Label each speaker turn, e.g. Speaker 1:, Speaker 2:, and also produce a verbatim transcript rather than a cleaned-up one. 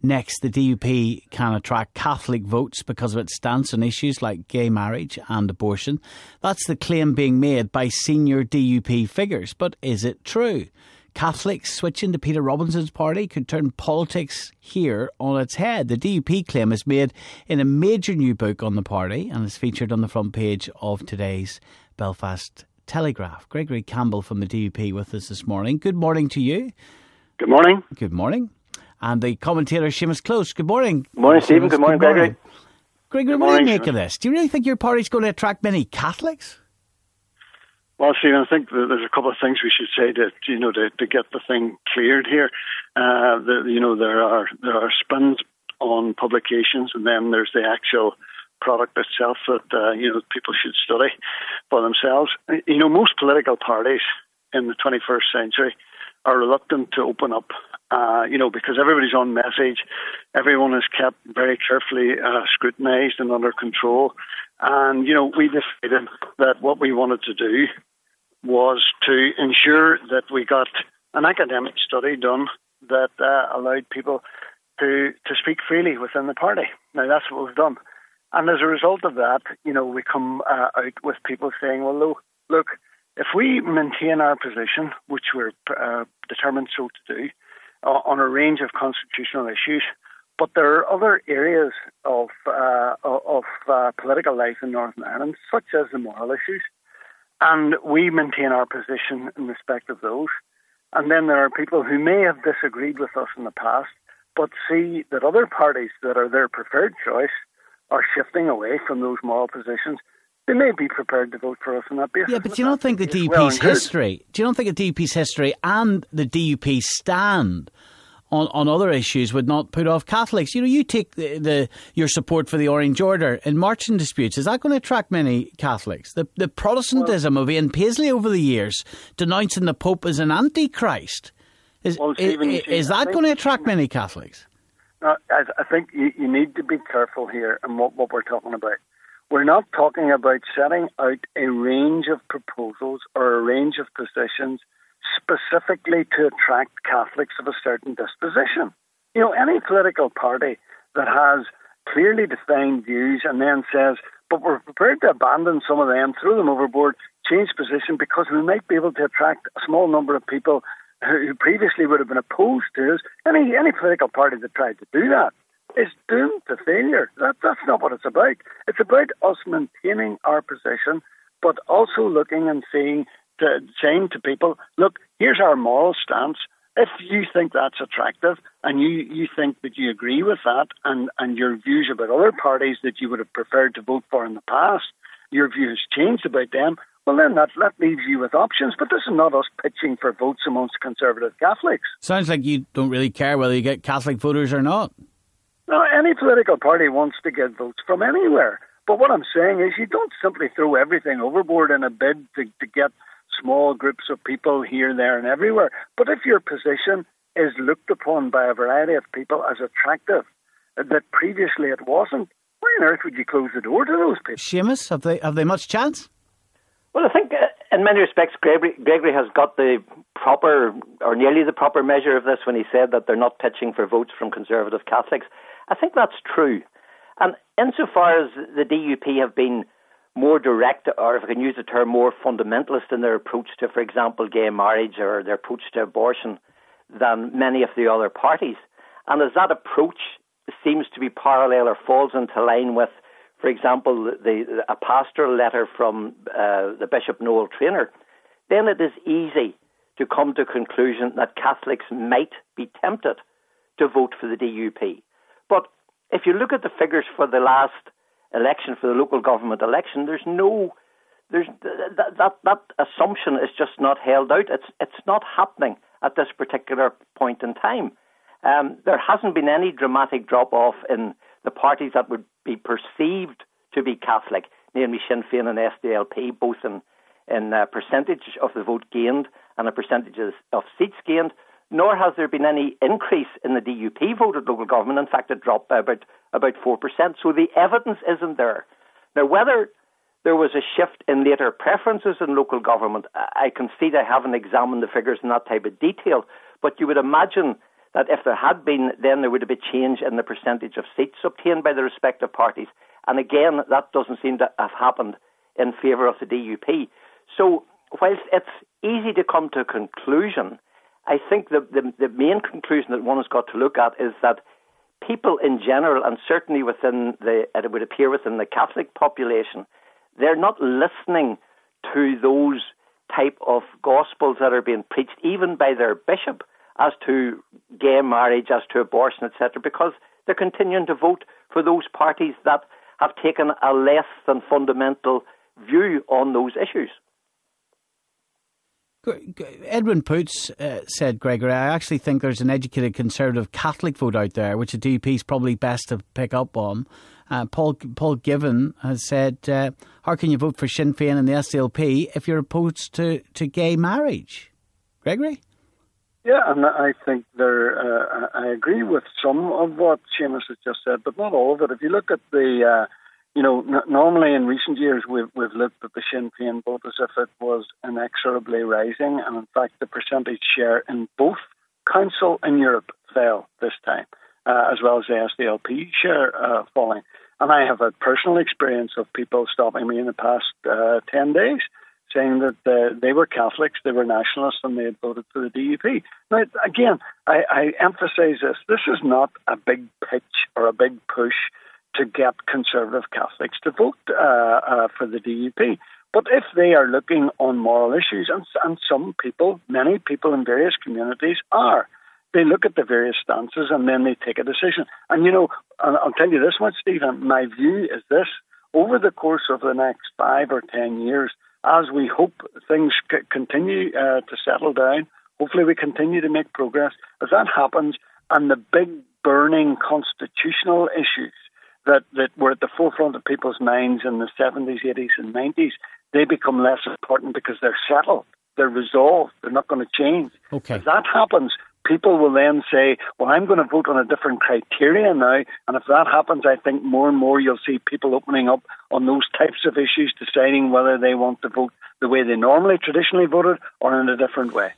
Speaker 1: Next, the D U P can attract Catholic votes because of its stance on issues like gay marriage and abortion. That's the claim being made by senior D U P figures. But is it true? Catholics switching to Peter Robinson's party could turn politics here on its head. The D U P claim is made in a major new book on the party and is featured on the front page of today's Belfast Telegraph. Gregory Campbell from the D U P with us this morning. Good morning to you.
Speaker 2: Good morning.
Speaker 1: Good morning. And the commentator, Seamus Close. Good morning.
Speaker 2: Good morning, Stephen. Good morning, Gregory.
Speaker 1: Gregory, what do you make of this? Do you really think your party's going to attract many Catholics?
Speaker 2: Well, Stephen, I think there's a couple of things we should say to, you know, to, to get the thing cleared here. Uh, the, you know, there are there are spins on publications, and then there's the actual product itself that uh, you know people should study for themselves. You know, most political parties in the twenty-first century are reluctant to open up, uh, you know, because everybody's on message. Everyone is kept very carefully uh, scrutinised and under control. And, you know, we decided that what we wanted to do was to ensure that we got an academic study done that uh, allowed people to, to speak freely within the party. Now, that's what we've done. And as a result of that, you know, we come uh, out with people saying, well, look, look, if we maintain our position, which we're uh, determined so to do, uh, on a range of constitutional issues, but there are other areas of uh, of uh, political life in Northern Ireland, such as the moral issues, and we maintain our position in respect of those. And then there are people who may have disagreed with us in the past, but see that other parties that are their preferred choice are shifting away from those moral positions. They may be prepared to vote for us on that basis.
Speaker 1: Yeah, but do you not think the D U P's well history, do you not think the D U P's history and the D U P stand on, on other issues would not put off Catholics? You know, you take the, the your support for the Orange Order in marching disputes. Is that going to attract many Catholics? The, the Protestantism well, of Ian Paisley over the years, denouncing the Pope as an antichrist, is, well, Stephen, is, is that going to attract many Catholics?
Speaker 2: Uh, I, I think you, you need to be careful here in what, what we're talking about. We're not talking about setting out a range of proposals or a range of positions specifically to attract Catholics of a certain disposition. You know, any political party that has clearly defined views and then says, but we're prepared to abandon some of them, throw them overboard, change position because we might be able to attract a small number of people who previously would have been opposed to us. Any, any political party that tried to do that is doomed to failure. That, that's not what it's about. It's about us maintaining our position, but also looking and seeing, to, saying to people, look, here's our moral stance. If you think that's attractive and you, you think that you agree with that and, and your views about other parties that you would have preferred to vote for in the past, your view has changed about them, well, then that, that leaves you with options. But this is not us pitching for votes amongst conservative Catholics.
Speaker 1: Sounds like you don't really care whether you get Catholic voters or not.
Speaker 2: No, any political party wants to get votes from anywhere. But what I'm saying is you don't simply throw everything overboard in a bid to, to get small groups of people here, there and everywhere. But if your position is looked upon by a variety of people as attractive, that previously it wasn't, why on earth would you close the door to those people?
Speaker 1: Seamus, have they, have they much chance?
Speaker 3: Well, I think uh, in many respects Gregory, Gregory has got the proper, or nearly the proper measure of this when he said that they're not pitching for votes from conservative Catholics. I think that's true. And insofar as the D U P have been more direct, or if I can use the term, more fundamentalist in their approach to, for example, gay marriage or their approach to abortion than many of the other parties, and as that approach seems to be parallel or falls into line with, for example, the, the, a pastoral letter from uh, the Bishop Noel Traynor, then it is easy to come to a conclusion that Catholics might be tempted to vote for the D U P. But if you look at the figures for the last election, for the local government election, there's no, there's that that, that assumption is just not held out. It's it's not happening at this particular point in time. Um, there hasn't been any dramatic drop off in the parties that would be perceived to be Catholic, namely Sinn Féin and S D L P, both in in uh, percentage of the vote gained and a percentage of seats gained. Nor has there been any increase in the D U P vote at local government. In fact, it dropped by about, about four percent. So the evidence isn't there. Now, whether there was a shift in later preferences in local government, I concede I haven't examined the figures in that type of detail, but you would imagine that if there had been, then there would have been a change in the percentage of seats obtained by the respective parties. And again, that doesn't seem to have happened in favour of the D U P. So whilst it's easy to come to a conclusion, I think the, the, the main conclusion that one has got to look at is that people in general, and certainly within the, it would appear within the Catholic population, they're not listening to those type of gospels that are being preached, even by their bishop, as to gay marriage, as to abortion, et cetera, because they're continuing to vote for those parties that have taken a less than fundamental view on those issues.
Speaker 1: Edwin Poots uh, said, Gregory, I actually think there's an educated conservative Catholic vote out there, which the D U P is probably best to pick up on. Uh, Paul Paul Given has said, uh, how can you vote for Sinn Féin and the S D L P if you're opposed to, to gay marriage? Gregory?
Speaker 2: Yeah, and I think there. Uh, I agree with some of what Seamus has just said, but not all of it. If you look at the, uh, you know, n- normally in recent years we've we've looked at the Sinn Féin vote as if it was inexorably rising, and in fact the percentage share in both council and Europe fell this time, uh, as well as the S D L P share uh, falling. And I have had personal experience of people stopping me in the past uh, ten days. Saying that uh, they were Catholics, they were nationalists, and they had voted for the D U P. Now, again, I, I emphasise this. This is not a big pitch or a big push to get conservative Catholics to vote uh, uh, for the D U P. But if they are looking on moral issues, and, and some people, many people in various communities are, they look at the various stances and then they take a decision. And, you know, I'll, I'll tell you this much, Stephen, my view is this. Over the course of the next five or ten years, as we hope things c- continue uh, to settle down, hopefully we continue to make progress. As that happens, and the big burning constitutional issues that, that were at the forefront of people's minds in the seventies, eighties and nineties, they become less important because they're settled, they're resolved, they're not going to change.
Speaker 1: Okay.
Speaker 2: As that happens, people will then say, well, I'm going to vote on a different criteria now. And if that happens, I think more and more you'll see people opening up on those types of issues, deciding whether they want to vote the way they normally, traditionally voted, or in a different way.